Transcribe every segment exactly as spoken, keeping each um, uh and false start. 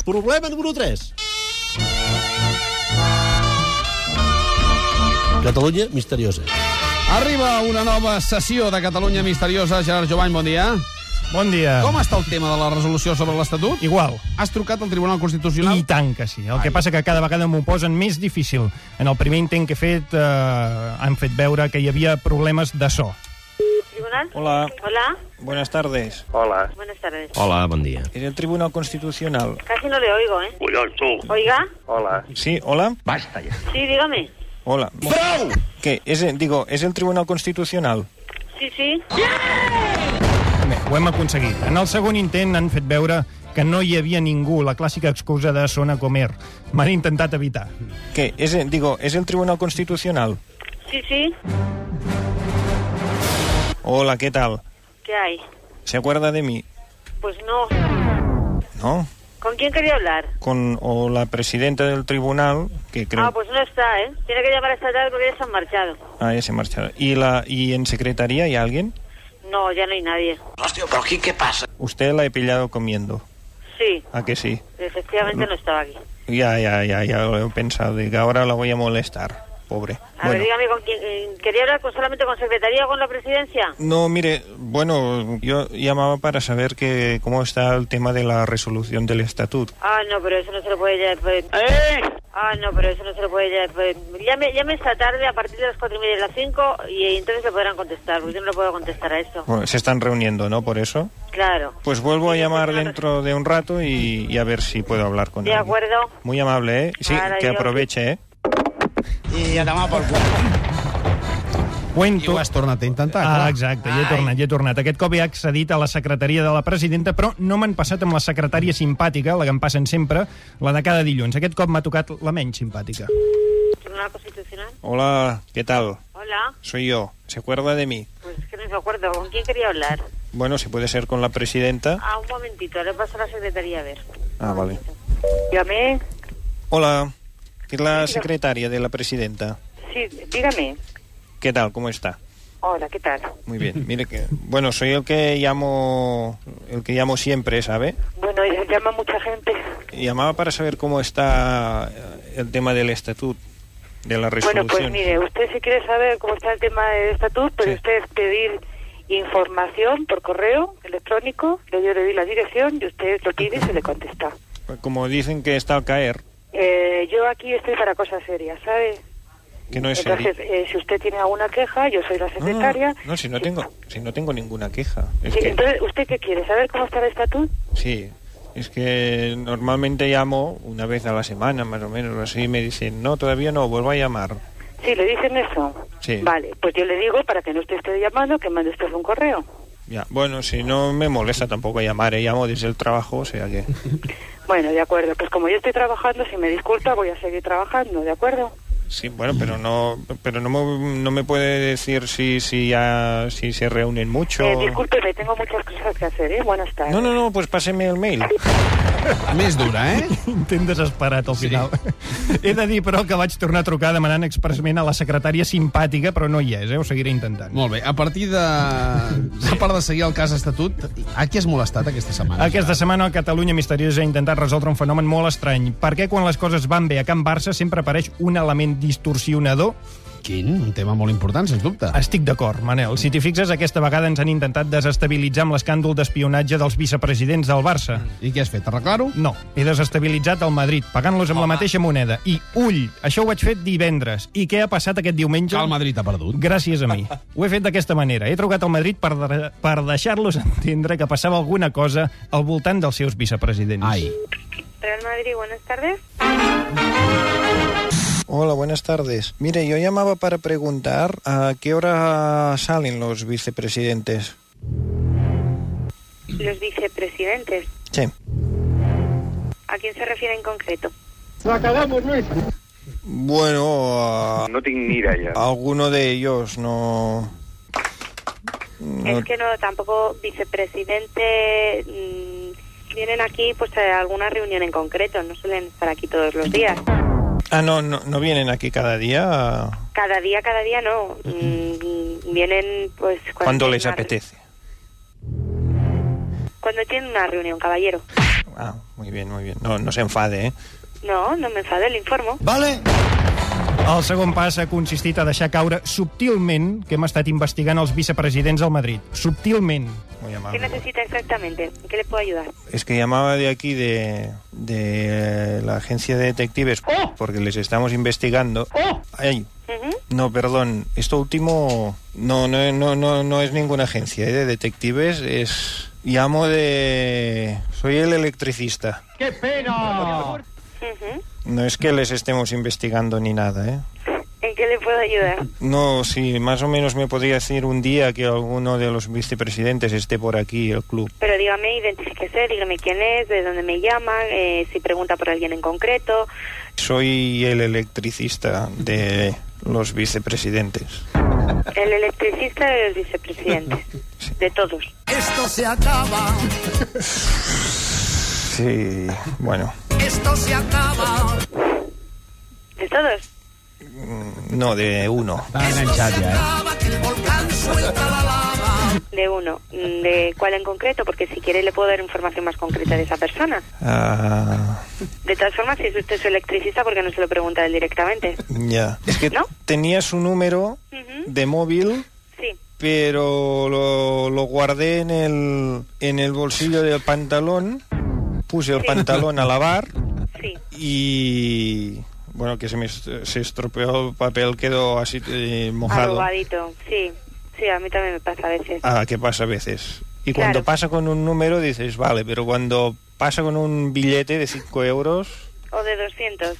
Problema número tres. Catalunya misteriosa. Arriba una nova sessió de Catalunya misteriosa. Gerard Jovany, bon dia. Bon dia. Com està el tema de la resolució sobre l'Estatut? Igual. Has trucat al Tribunal Constitucional? I tant que sí. El Ai. que passa que cada vegada m'ho posen més difícil. En el primer intent que he fet eh, han fet veure que hi havia problemes de so. ¿Tribunal? Hola. Hola. Buenas tardes. Hola. Buenas tardes. Hola, bon dia. ¿Es el Tribunal Constitucional? Casi no le oigo, ¿eh? Collons, tú. Oiga. Hola. Sí, hola. Basta ya. Sí, dígame. Hola. Prou! ¿Qué? ¿Es, el- digo, ¿es el Tribunal Constitucional? Sí, sí. Bé, ho hem aconseguit. En el segon intent han fet veure que no hi havia ningú, la clàssica excusa de zona comer. M'han intentat evitar. ¿Qué? ¿Es, el- digo, ¿es el Tribunal Constitucional? Sí, sí. Hola, ¿qué tal? ¿Qué hay? ¿Se acuerda de mí? Pues no. ¿No? ¿Con quién quería hablar? Con o la presidenta del tribunal, que creo... Ah, pues no está, ¿eh? Tiene que llamar esta tarde porque ya se han marchado. Ah, ya se marcharon. ¿Y, la, ¿Y en secretaría hay alguien? No, ya no hay nadie. Hostia, pero aquí, ¿qué pasa? Usted la he pillado comiendo. Sí, ¿A que sí? efectivamente no estaba aquí. Ya, ya, ya, ya lo he pensado. De que ahora la voy a molestar. Pobre. A ver, dígame con quién. eh, ¿Quería hablar con, solamente con secretaría o con la presidencia? No, mire, bueno, yo llamaba para saber que cómo está el tema de la resolución del estatuto. Ah, no, pero eso no se lo puede ya. Pues... ¡Eh! Ah, no, pero eso no se lo puede ya. Pues... Llame, llame esta tarde a partir de las cuatro y media de las cinco y entonces le podrán contestar, porque yo no le puedo contestar a eso. Bueno, se están reuniendo, ¿no? Por eso. Claro. Pues vuelvo a Sí, llamar señor. dentro de un rato y, y a ver si puedo hablar con él. De acuerdo. Muy amable, ¿eh? Sí, Ahora que yo- aproveche, ¿eh? I a demà pel cul. I Cuento... ho has tornat a intentar, Ah, clar. exacte, ja he tornat, ja he tornat. Aquest cop he accedit a la secretaria de la presidenta, però no m'han passat amb la secretària simpàtica, la que em passen sempre, la de cada dilluns. Aquest cop m'ha tocat la menys simpàtica. ¿Tribunal Constitucional? Hola, ¿qué tal? Hola. Soy yo. ¿Se acuerda de mí? Pues es que no me acuerdo. ¿Con quién quería hablar? Bueno, si puede ser con la presidenta. Ah, un momentito. Le paso a la secretaría a ver. Ah, vale. Dígame. Hola, que es la secretaria de la presidenta. Sí, dígame. ¿Qué tal? ¿Cómo está? Hola, ¿qué tal? Muy bien. Mire que, bueno, soy el que llamo, el que llamo siempre, ¿sabe? Bueno, llama mucha gente. Y llamaba para saber cómo está el tema del estatuto, de la resolución. Bueno, pues mire, usted si quiere saber cómo está el tema del estatuto, puede Sí. usted pedir información por correo electrónico, yo le doy la dirección y usted lo pide y se le contesta. Como dicen que está al caer, Eh, yo aquí estoy para cosas serias, ¿sabe? que no es Entonces, serio. eh, si usted tiene alguna queja, yo soy la No, secretaria. no, no, si no tengo, si no tengo ninguna queja. Es Sí, que, entonces, ¿usted qué quiere? ¿Saber cómo está el estatuto? sí, es que normalmente llamo una vez a la semana, más o menos, así, y me dicen, no, todavía no, vuelvo a llamar. Sí, le dicen eso. Sí. Vale, pues yo le digo, para que no usted esté llamando, que mande usted un correo. Ya, bueno, si no me molesta tampoco llamar, ¿eh? Llamo desde el trabajo, o sea que... Bueno, de acuerdo. Pues como yo estoy trabajando, si me disculpa, voy a seguir trabajando, ¿de acuerdo? Sí, bueno, pero no, pero no me, no me puede decir si, si ya, si se reúnen mucho. Eh, discúlpeme, tengo muchas cosas que hacer, ¿eh? Buenas tardes. No, no, no, pues páseme el mail. Més dura, eh? Intent desesperat al Sí. final. He de dir, però, que vaig tornar a trucar demanant expressment a la secretària simpàtica, però no hi és, eh? Ho seguiré intentant. Molt bé, a partir de... A part de seguir el cas Estatut, a qui has molestat aquesta setmana? Aquesta setmana a Catalunya Misteriosa ha intentat resoldre un fenomen molt estrany. Per què quan les coses van bé a Can Barça sempre apareix un element distorsionador? Quin? Un tema molt important, sens dubte. Estic d'acord, Manel. Si t'hi fixes, aquesta vegada ens han intentat desestabilitzar amb l'escàndol d'espionatge dels vicepresidents del Barça. I què has fet, arreglar-ho? No, he desestabilitzat el Madrid, pagant-los amb la mateixa moneda. I, ull, això ho vaig fer divendres. I què ha passat aquest diumenge? Que el Madrid ha perdut. Gràcies a mi. Ho he fet d'aquesta manera. He trucat al Madrid per, de per deixar-los entendre que passava alguna cosa al voltant dels seus vicepresidents. Ai. Real Madrid, buenas tardes. Hola, buenas tardes. Mire, yo llamaba para preguntar a qué hora salen los vicepresidentes. Los vicepresidentes. Sí. ¿A quién se refiere en concreto? Bueno, a, No tinc ni idea. a alguno de ellos no... no- Es que no, tampoco vicepresidente... mmm, vienen aquí pues a alguna reunión en concreto, no suelen estar aquí todos los días. Ah, no, no, no vienen aquí cada día. Cada día, cada día no. Mm, vienen pues... Cuando tienen les una- apetece. Cuando tienen una reunión, caballero. Ah, muy bien, muy bien. No, no se enfade, eh? No, no me enfade, le informo. Vale. El segon pas ha consistit a deixar caure subtilment que hem estat investigant els vicepresidents del Madrid. Subtilment. Muy ¿Qué amable. necesita exactamente? ¿En qué le puedo ayudar? Es que llamaba de aquí, de, de la agencia de detectives, porque les estamos investigando. Ay, Ujú. no, perdón, esto último no, no, no, no, no es ninguna agencia, ¿eh? De detectives, es... Llamo de... Soy el electricista. Ujú. No es que les estemos investigando ni nada, ¿eh? ¿En qué le puedo ayudar? No, si más o menos me podría decir un día que alguno de los vicepresidentes esté por aquí, el club. Pero dígame, identifíquese, dígame quién es, de dónde me llama, eh, si pregunta por alguien en concreto. Soy el electricista de los vicepresidentes. El electricista de los vicepresidentes. De todos. Esto se acaba, Sí, bueno, esto se acaba. ¿De todos? no, de uno. Està enganxat ja, eh? Acaba que el volcán suelta la lava. De uno. ¿De cuál en concreto? Porque si quiere le puedo dar información más concreta de esa persona. Ah, De todas formas, si es usted su electricista, ¿por qué no se lo pregunta él directamente? ya. Es que ¿No? tenía su número Ujú. de móvil, Sí. pero lo, lo guardé en el, en el bolsillo del pantalón. Puse el pantalón a lavar Sí. y... Bueno, que se me est- se estropeó el papel, quedó así eh, mojado. Arrugadito. Sí. Sí, a mí también me pasa a veces. Ah, que pasa a veces. Y Claro. cuando pasa con un número dices, vale, pero cuando pasa con un billete de cinco euros... O de doscientos.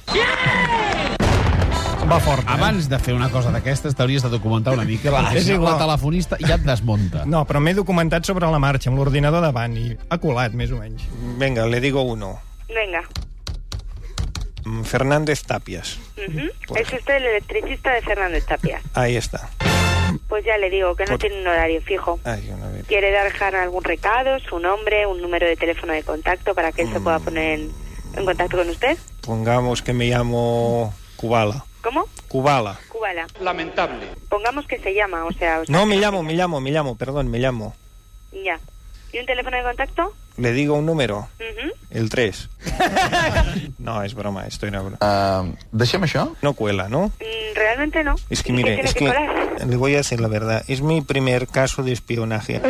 Va fort, eh? Abans de fer una cosa d'aquestes t'hauries de documentar una mica, Clar, perquè és si no, igual. la telefonista ja et desmunta. No, però m'he documentat sobre la marxa, amb l'ordinador davant, i ha colat, més o menys. Venga, le digo uno. Venga. Mm, Fernández Tapias. Ujú. Pues- Es usted el electricista de Fernández Tapia. Ahí está. Pues ya le digo que no Por- tiene un horario fijo. Ay, una vez. ¿Quiere dejar algún recado, su nombre, un número de teléfono de contacto para que él se pueda poner en, en contacto con usted? Pongamos que me llamo Kubala. ¿Cómo? Kubala. Cubala. Lamentable. Pongamos que se llama, o sea... o sea, No, me llamo, me llamo, me llamo, perdón, me llamo. Ya. ¿Y un teléfono de contacto? Le digo un número, Ujú. el tres. No, es broma, estoy en broma. Uh, deixem això? No cuela, ¿no? Mm, realmente no. Es que ¿Y qué mire, tiene es que que colar? le voy a decir la verdad, es mi primer caso de espionaje.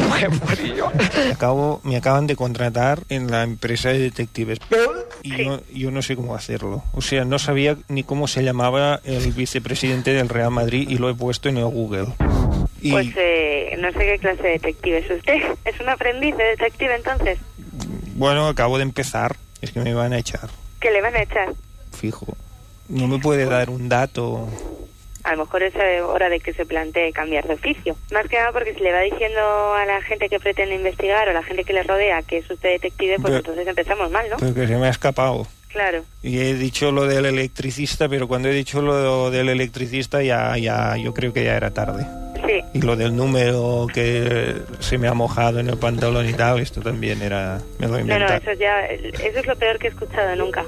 Acabo, me acaban de contratar en la empresa de detectives y Sí. yo, yo no sé cómo hacerlo. O sea, no sabía ni cómo se llamaba el vicepresidente del Real Madrid y lo he puesto en el Google. Y Pues eh, no sé qué clase de detective es usted. ¿Es un aprendiz de detective entonces? bueno, acabo de empezar, es que me van a echar, ¿Que le van a echar? fijo. No me puede dar un dato. A lo mejor es eh, hora de que se plantee cambiar de oficio. Más que nada porque si le va diciendo a la gente que pretende investigar o a la gente que le rodea que es usted detective, pues Pero- entonces empezamos mal, ¿no? Porque se me ha escapado. Claro. Y he dicho lo del electricista, pero cuando he dicho lo del electricista ya, ya yo creo que ya era tarde. Sí. Y lo del número que se me ha mojado en el pantalón y tal, esto también era... Me lo he No, no, inventado. eso ya... Eso es lo peor que he escuchado nunca.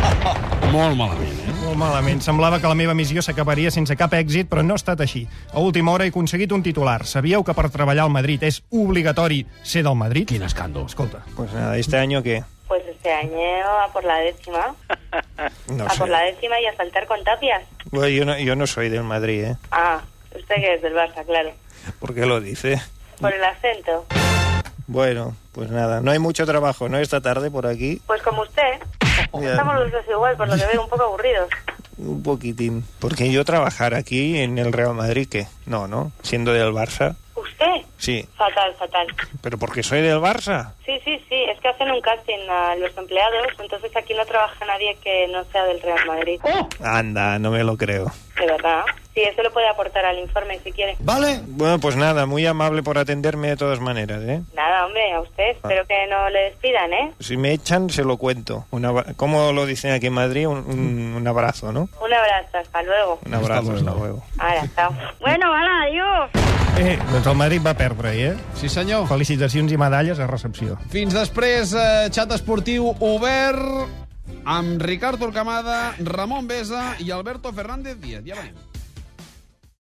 Molt malament, eh? Molt malament. Semblava que la meva missió s'acabaria sense cap èxit, però no ha estat així. A última hora he aconseguit un titular. Sabíeu que per treballar al Madrid és obligatori ser del Madrid? Quin escàndol. Escolta. Pues nada, ¿este año qué? Pues este año a por la décima. No a sé. por la décima y a saltar con tapias. Bueno, yo, no, yo no soy del Madrid, ¿eh? Ah, usted que es del Barça, claro. ¿Por qué lo dice? Por el acento. Bueno, pues nada, no hay mucho trabajo, ¿no? Esta tarde por aquí, Pues como usted. Ya. Estamos los dos igual, por lo que veo, un poco aburridos. un poquitín. Porque yo trabajar aquí en el Real Madrid, ¿qué? No, ¿no? Siendo del Barça, ¿Usted? sí. Fatal, fatal. ¿Pero porque soy del Barça? Sí, sí, sí, es que hacen un casting a los empleados, entonces aquí no trabaja nadie que no sea del Real Madrid. Anda, no me lo creo. De verdad. Sí, eso lo puede aportar al informe si quiere. Vale. Bueno, pues nada, muy amable por atenderme de todas maneras, ¿eh? Nada, hombre, a usted. Espero que no le despidan, ¿eh? Si me echan, se lo cuento. Un abra- ¿Cómo lo dicen aquí en Madrid? Un, un- un abrazo, ¿no? Un abrazo, hasta luego. Un abrazo, Hasta hasta luego. luego. Ahora, chao. Bueno, hala, adiós. Eh, doncs el Madrid va perdre, eh? Sí, senyor. Felicitacions i medalles a recepció. Fins després, eh, xat esportiu obert amb Ricard Torquemada, Ramon Besa i Alberto Fernández Díaz. Ja venim.